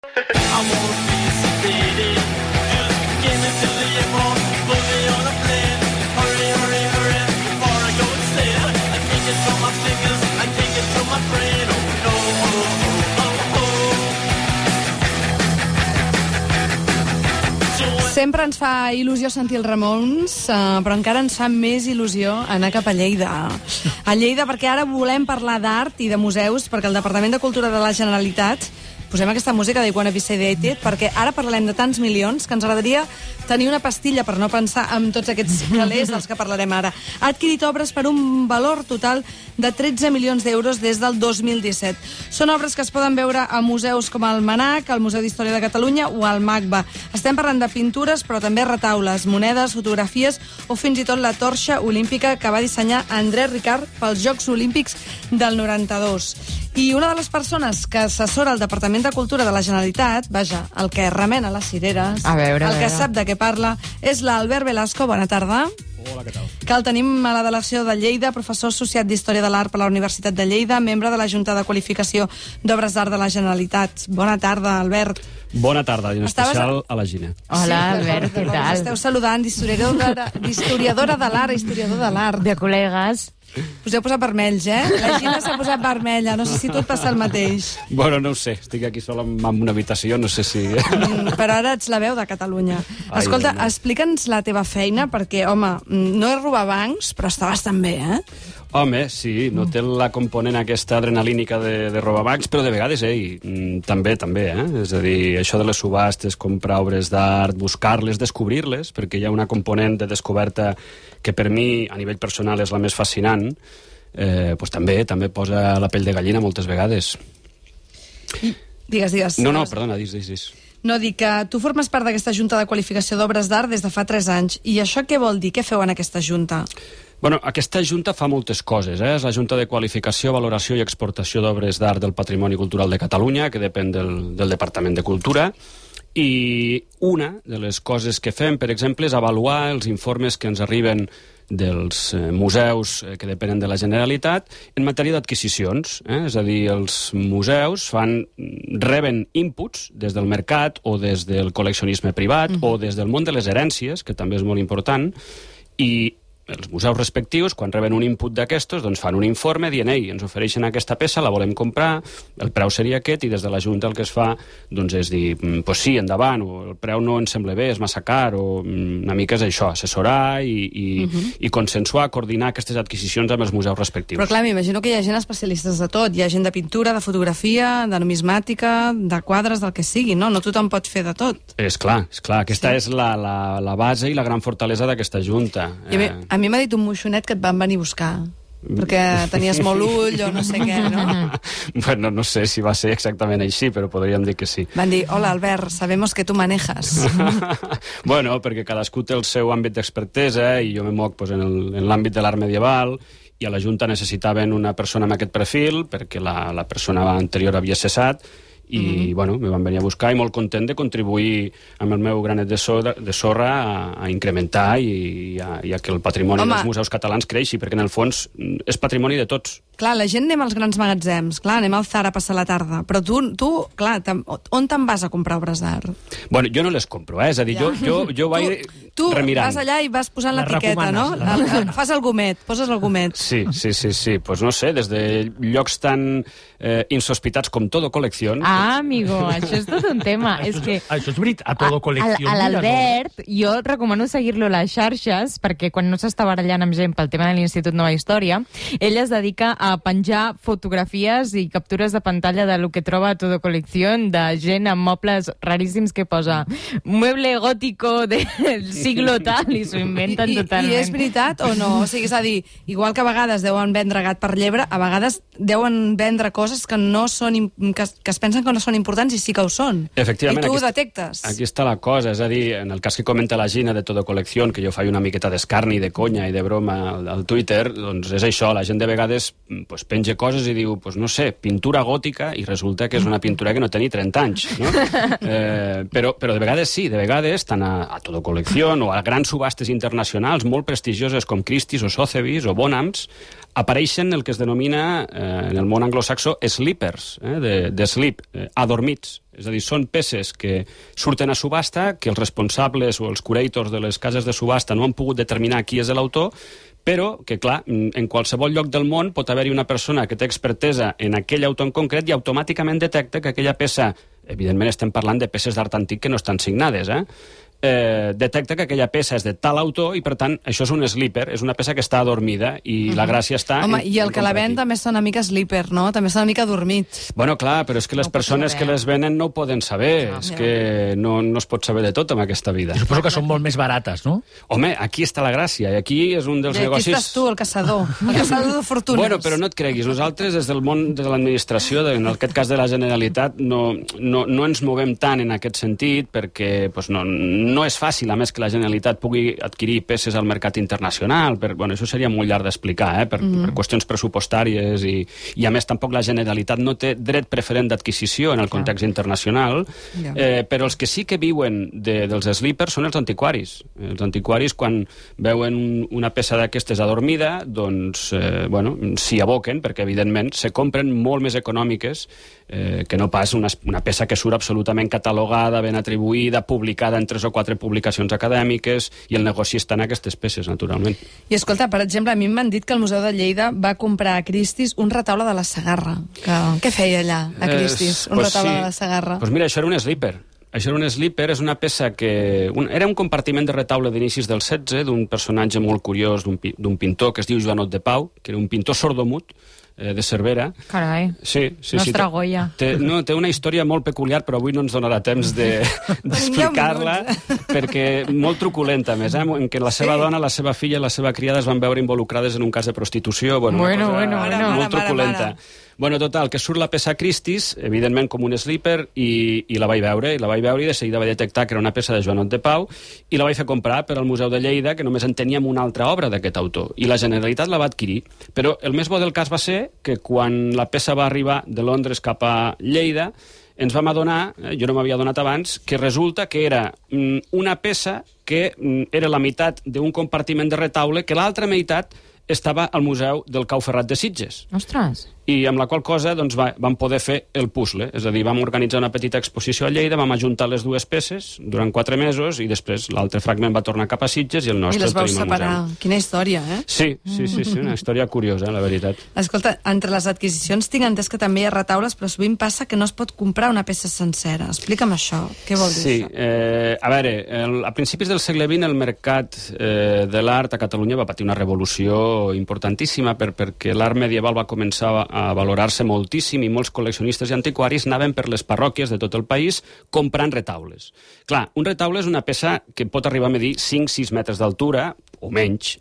Sempre ens fa il·lusió sentir els Ramones, però encara ens fa més il·lusió anar cap a Lleida. A Lleida, perquè ara volem parlar d'art i de museus, perquè el Departament de Cultura de la Generalitat posem aquesta música de Wanna Be Sedated, perquè ara parlarem de tants milions que ens agradaria tenir una pastilla per no pensar en tots aquests calés dels que parlarem ara. Ha adquirit obres per un valor total de 13 milions d'euros des del 2017. Són obres que es poden veure a museus com el MNAC, el Museu d'Història de Catalunya o el MACBA. Estem parlant de pintures, però també retaules, monedes, fotografies o fins i tot la torxa olímpica que va dissenyar André Ricard pels Jocs Olímpics del 92. I una de les persones que assessora el Departament de Cultura de la Generalitat, vaja, el que remena les cireres, el que sap de què parla, és l'Albert Velasco. Bona tarda. Hola, què tal? Que el tenim a la delegació de Lleida, professor associat d'Història de l'Art per la Universitat de Lleida, membre de la Junta de Qualificació d'Obres d'Art de la Generalitat. Bona tarda, Albert. Bona tarda, i en especial a la Gina. Hola, Albert, què tal? Esteu saludant d'historiadora de l'art, historiador de l'art. De col·legues. Us heu posat vermells, eh? La Gina s'ha posat vermella, no sé si tu et passa el mateix. Bueno, no ho sé, estic aquí sol en una habitació, no sé si... Però ara ets la veu de Catalunya. Escolta, explica'ns la teva feina, perquè, home, no és robar bancs, però està bastant bé, eh? Home, sí, no té la component aquesta adrenalínica de robar bancs, però de vegades, també, És a dir, això de les subhastes, comprar obres d'art, buscar-les, descobrir-les, perquè hi ha una component de descoberta que per mi, a nivell personal, és la més fascinant, doncs també posa la pell de gallina moltes vegades. Digues. No, perdona, dis. No, dic que tu formes part d'aquesta Junta de Qualificació d'Obres d'Art des de fa 3 anys. I això què vol dir? Què feu en aquesta Junta? Bueno, aquesta Junta fa moltes coses. És la Junta de Qualificació, Valoració i Exportació d'Obres d'Art del Patrimoni Cultural de Catalunya, que depèn del Departament de Cultura. I una de les coses que fem, per exemple, és avaluar els informes que ens arriben dels museus que depenen de la Generalitat en matèria d'adquisicions. És a dir, els museus reben inputs des del mercat o des del col·leccionisme privat o des del món de les herències, que també és molt important, i els museus respectius, quan reben un input d'aquestos, doncs fan un informe dient, ens ofereixen aquesta peça, la volem comprar, el preu seria aquest, i des de la Junta el que es fa doncs és dir, pues sí, endavant, o el preu no ens sembla bé, és massa car, o una mica és això, assessorar i consensuar, coordinar aquestes adquisicions amb els museus respectius. Però clar, m'imagino que hi ha gent especialistes de tot, hi ha gent de pintura, de fotografia, de numismàtica, de quadres, del que sigui, no? No tothom pot fer de tot. És clar, aquesta és la base i la gran fortalesa d'aquesta Junta. A mi m'ha dit un moixonet que et van venir a buscar, perquè tenies molt ull o no sé què, no? Bueno, no sé si va ser exactament així, però podríem dir que sí. Van dir, hola Albert, sabemos que tu manejas. Bueno, perquè cadascú té el seu àmbit d'expertesa i jo me moc en l'àmbit de l'art medieval, i a la Junta necessitaven una persona amb aquest perfil perquè la persona anterior havia cessat, i bueno, me van venir a buscar i molt content de contribuir amb el meu granet de sorra a incrementar i a que el patrimoni dels museus catalans creixi, perquè en el fons és patrimoni de tots. Clar, la gent anem als grans magatzems, clar, anem al Zara a passar la tarda, però tu clar, on te'n vas a comprar obres d'art? Bueno, jo no les compro, és a dir, jo vaig remirant. Tu vas allà i vas posant l'etiqueta, no? Fas el gomet, poses el gomet. Sí, pues no sé, des de llocs tan insospitats com Todo Colección. Amigo, això és tot un tema. És que això és veritat, a Todo Colección. A l'Albert, jo recomano seguir-lo a les xarxes, perquè quan no s'està barallant amb gent pel tema de l'Institut Nova Història, ell es dedica a penjar fotografies i captures de pantalla de lo que troba a Todo Colección, de gent amb mobles raríssims que posa mueble gótico del siglo tal, i s'ho inventen totalment. I és veritat o no? O sigui, és a dir, igual que a vegades deuen vendre gat per llebre, a vegades deuen vendre coses que no són, que es pensen que no són importants i sí que ho són. Efectivament. I tu ho detectes. Aquí està la cosa, és a dir, en el cas que comenta la Gina de Todo Colección, que jo faig una miqueta d'escarni, de conya i de broma al Twitter, doncs és això, la gent de vegades pues, penja coses i diu, pues, no sé, pintura gòtica, i resulta que és una pintura que no té ni 30 anys, no? Però de vegades sí, de vegades, tant a Todo Colección o a grans subhastes internacionals molt prestigioses com Christie's o Sotheby's o Bonhams, apareixen el que es denomina en el món anglosaxó sleepers, de sleep, adormits. És a dir, són peces que surten a subhasta, que els responsables o els curators de les cases de subhasta no han pogut determinar qui és l'autor, però que, clar, en qualsevol lloc del món pot haver-hi una persona que té expertesa en aquell autor en concret i automàticament detecta que aquella peça, evidentment estem parlant de peces d'art antic que no estan signades, detecta que aquella peça és de tal autor i, per tant, això és un sleeper, és una peça que està adormida i la gràcia està... Home, i el que la ven també està una mica sleeper, no? També està una mica adormit. Bueno, clar, però és que les persones que les venen no ho poden saber. És que no es pot saber de tot en aquesta vida. I suposo que són molt més barates, no? Home, aquí està la gràcia, i aquí és un dels negocis... Aquí estàs tu, el caçador de fortunes. Bueno, però no et creguis, nosaltres des del món de l'administració, en aquest cas de la Generalitat, no ens movem tant en aquest sentit, perquè no és fàcil, a més, que la Generalitat pugui adquirir peces al mercat internacional. Bueno, això seria molt llarg d'explicar, per qüestions pressupostàries, i a més tampoc la Generalitat no té dret preferent d'adquisició en el context internacional, però els que sí que viuen dels sleepers són els antiquaris. Els antiquaris, quan veuen una peça d'aquestes adormida, doncs, s'hi aboquen, perquè, evidentment, se compren molt més econòmiques que no pas una peça que surt absolutament catalogada, ben atribuïda, publicada en 3 o 4 publicacions acadèmiques, i el negoci està en aquestes peces, naturalment. I escolta, per exemple, a mi m'han dit que el Museu de Lleida va comprar a Christie's un retaule de la Segarra. Què feia allà, a Christie's, un retaule de la Segarra? Doncs mira, això era un sleeper. Això era un sleeper, és una peça que... Era un compartiment de retaule d'inicis del XVI, d'un personatge molt curiós, d'un pintor que es diu Joanot de Pau, que era un pintor sordomut, de Cervera. Carai, nostra Goya. Té una història molt peculiar, però avui no ens donarà temps d'explicar-la, perquè molt truculenta, més, en què la seva dona, la seva filla i la seva criada es van veure involucrades en un cas de prostitució. Bueno, molt truculenta. Bueno, total, que surt la peça Christie's, evidentment com un sleeper, i la vaig veure, i de seguida vaig detectar que era una peça de Joanot de Pau, i la vaig fer comprar per al Museu de Lleida, que només en teníem una altra obra d'aquest autor, i la Generalitat la va adquirir. Però el més bo del cas va ser que quan la peça va arribar de Londres cap a Lleida, ens vam adonar, jo no m'havia adonat abans, que resulta que era una peça que era la meitat d'un compartiment de retaule, que l'altra meitat estava al Museu del Cau Ferrat de Sitges. Ostres! I amb la qual cosa doncs, vam poder fer el puzzle. És a dir, vam organitzar una petita exposició a Lleida, vam ajuntar les dues peces durant 4 mesos i després l'altre fragment va tornar cap a Sitges i el nostre el tenim al museu. I les vau separar. Quina història, eh? Sí, una història curiosa, la veritat. Escolta, entre les adquisicions tinc entès que també hi ha retaules, però sovint passa que no es pot comprar una peça sencera. Explica'm això. Què vol dir això? Sí, a veure, a principis del segle XX el mercat de l'art a Catalunya va patir una revolució importantíssima perquè l'art medieval va començar a valorar-se moltíssim i molts col·leccionistes i antiquaris anaven per les parròquies de tot el país comprant retaules. Clar, un retaule és una peça que pot arribar a medir 5-6 metres d'altura, o menys,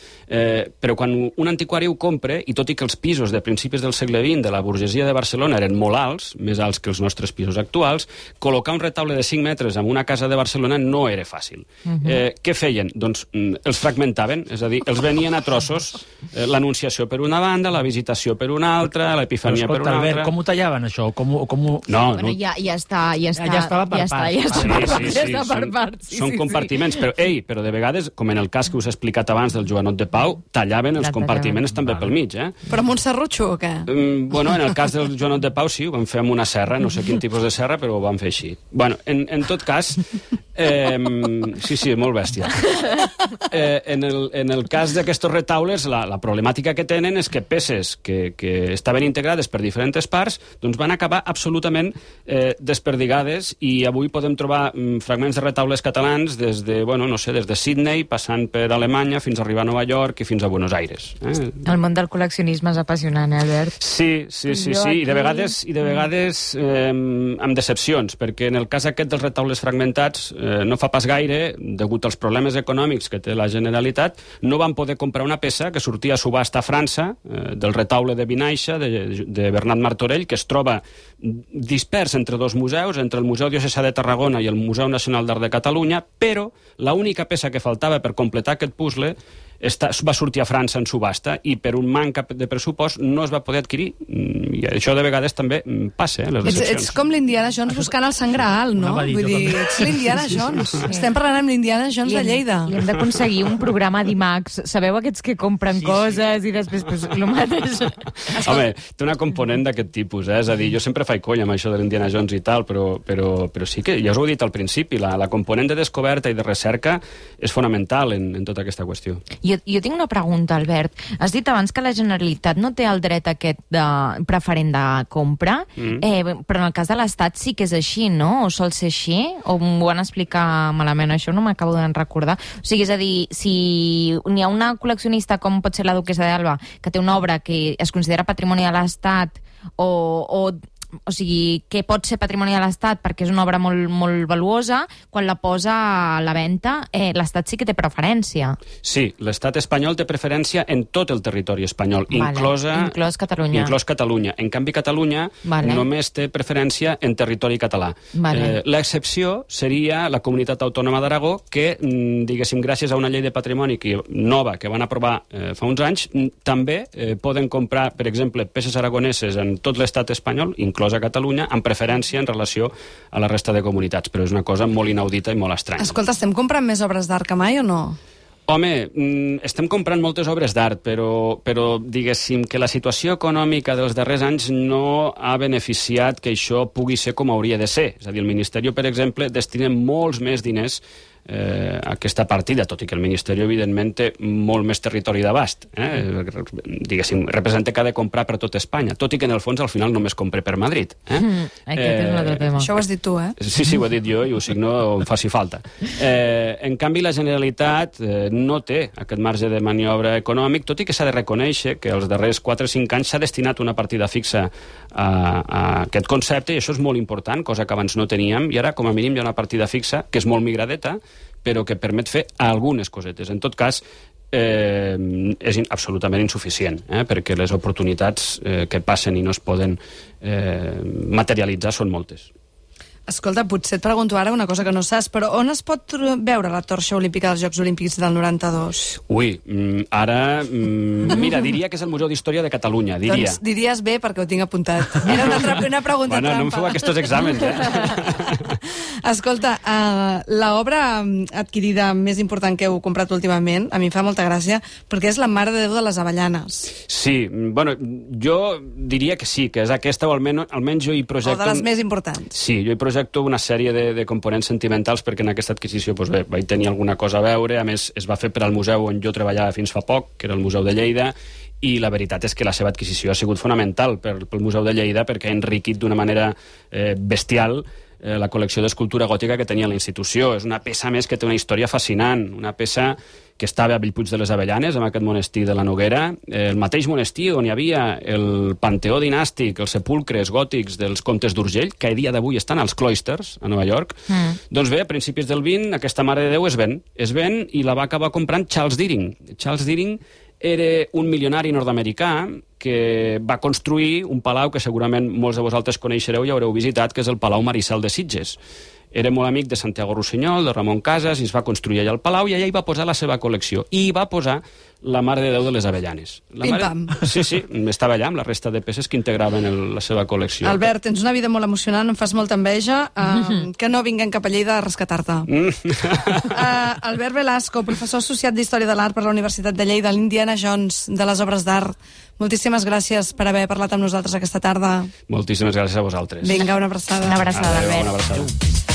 però quan un antiquari ho compra, i tot i que els pisos de principis del segle XX de la burgesia de Barcelona eren molt alts, més alts que els nostres pisos actuals, col·locar un retaule de 5 metres en una casa de Barcelona no era fàcil. Què feien? Doncs els fragmentaven, és a dir, els venien a trossos, l'Anunciació per una banda, la Visitació per una altra, l'Epifania per una altra... Albert, com ho tallaven, això? No, ja estava per parts. Són compartiments, però de vegades, com en el cas que us he explicat abans del Joanot de Pau, tallaven els compartiments també pel mig, Però amb un serrutxo o què? Bueno, en el cas del Joanot de Pau sí, ho vam fer amb una serra, no sé quin tipus de serra, però ho vam fer així. Bueno, en tot cas... Sí, molt bèstia. En el cas d'aquests retaules, la problemàtica que tenen és que peces que estaven integrades per diferents parts doncs van acabar absolutament desperdigades, i avui podem trobar fragments de retaules catalans des de Sydney, passant per Alemanya, fins a arribar a Nova York i fins a Buenos Aires. El món del col·leccionisme és apassionant, Albert? Sí, i de vegades amb decepcions, perquè en el cas aquest dels retaules fragmentats no fa pas gaire, degut als problemes econòmics que té la Generalitat, no van poder comprar una peça que sortia a subhasta a França, del retaule de Vinaixa, de Bernat Martorell, que es troba dispers entre 2 museus, entre el Museu Diocesà de Tarragona i el Museu Nacional d'Art de Catalunya, però l'única peça que faltava per completar aquest puzzle va sortir a França en subhasta i per un manca de pressupost no es va poder adquirir. I això de vegades també passa, les decepcions. Ets com l'Indiana Jones buscant el Sant Graal, no? Vull dir, ets l'Indiana Jones. Estem parlant amb l'Indiana Jones de Lleida. I hem d'aconseguir un programa d'IMAX. Sabeu aquests que compren coses i després pues, el mateix? Home, té una component d'aquest tipus, És a dir, jo sempre faig conya amb això de l'Indiana Jones i tal, però sí que, ja us ho he dit al principi, la component de descoberta i de recerca és fonamental en tota aquesta qüestió. Jo tinc una pregunta, Albert. Has dit abans que la Generalitat no té el dret aquest preferent de compra, però en el cas de l'Estat sí que és així, no? O sol ser així? O m'ho van explicar malament? Això no m'acabo de recordar. O sigui, és a dir, si n'hi ha una col·leccionista com pot ser la duquessa d'Alba, que té una obra que es considera patrimoni de l'Estat o sigui, que pot ser patrimoni de l'Estat perquè és una obra molt, molt valuosa, quan la posa a la venda, l'Estat sí que té preferència. Sí, l'Estat espanyol té preferència en tot el territori espanyol, inclòs Catalunya. Inclòs Catalunya. En canvi, Catalunya només té preferència en territori català. L'excepció seria la comunitat autònoma d'Aragó, que, diguéssim, gràcies a una llei de patrimoni nova que van aprovar fa uns anys, també poden comprar, per exemple, peces aragoneses en tot l'estat espanyol, inclòs a Catalunya, amb preferència en relació a la resta de comunitats, però és una cosa molt inaudita i molt estranya. Escolta, estem comprant més obres d'art que mai o no? Home, estem comprant moltes obres d'art, però diguéssim que la situació econòmica dels darrers anys no ha beneficiat que això pugui ser com hauria de ser. És a dir, el Ministeri, per exemple, destina molts més diners a aquesta partida, tot i que el Ministeri, evidentment, té molt més territori d'abast. Diguéssim, representa que ha de comprar per tot Espanya, tot i que, en el fons, al final només compra per Madrid. Aquest és un altre tema. Això ho has dit tu, Sí, ho he dit jo i ho signo on faci falta. En canvi, la Generalitat no té aquest marge de maniobra econòmic, tot i que s'ha de reconèixer que els darrers 4 o 5 anys s'ha destinat una partida fixa a aquest concepte, i això és molt important, cosa que abans no teníem, i ara, com a mínim, hi ha una partida fixa que és molt migradeta, però que permet fer algunes cosetes. En tot cas, és absolutament insuficient, perquè les oportunitats que passen i no es poden materialitzar són moltes. Escolta, potser et pregunto ara una cosa que no saps, però on es pot veure la torxa olímpica dels Jocs Olímpics del 92? Ui, ara... Mira, diria que és el Museu d'Història de Catalunya, diria. Doncs diries bé, perquè ho tinc apuntat. Era una pregunta trampa. No em feu aquests exàmens, Escolta, l'obra adquirida més important que heu comprat últimament, a mi em fa molta gràcia, perquè és La Mare de Déu de les Avellanes. Sí, bueno, jo diria que sí, que és aquesta, o almenys jo hi projecto... O de les més importants. Sí, jo hi projecto una sèrie de components sentimentals, perquè en aquesta adquisició vaig tenir alguna cosa a veure. A més, es va fer per al museu on jo treballava fins fa poc, que era el Museu de Lleida, i la veritat és que la seva adquisició ha sigut fonamental pel Museu de Lleida, perquè ha enriquit d'una manera bestial la col·lecció d'escultura gòtica que tenia la institució. És una peça més que té una història fascinant, una peça que estava a Bellpuig de les Avellanes, en aquest monestir de la Noguera, el mateix monestir on hi havia el panteó dinàstic, els sepulcres gòtics dels comtes d'Urgell, que a dia d'avui estan als clòisters, a Nova York. Doncs bé, a principis del 20, aquesta Mare de Déu es ven i la va acabar comprant Charles Deering. Charles Deering era un milionari nord-americà que va construir un palau que segurament molts de vosaltres coneixereu i haureu visitat, que és el Palau Marissal de Sitges. Era molt amic de Santiago Rossinyol, de Ramon Casas, i es va construir allà el palau, i allà hi va posar la seva col·lecció. I hi va posar la Mare de Déu de les Avellanes. Pim-pam. Sí, estava allà amb la resta de peces que integraven la seva col·lecció. Albert, tens una vida molt emocionant, em fas molta enveja, que no vinguem cap a Lleida a rescatar-te. Albert Velasco, professor associat d'Història de l'Art per la Universitat de Lleida, l'Indiana Jones de les obres d'art. Moltíssimes gràcies per haver parlat amb nosaltres aquesta tarda. Moltíssimes gràcies a vosaltres. Vinga, una abraçada. Una abraçada, Albert. Una abraçada.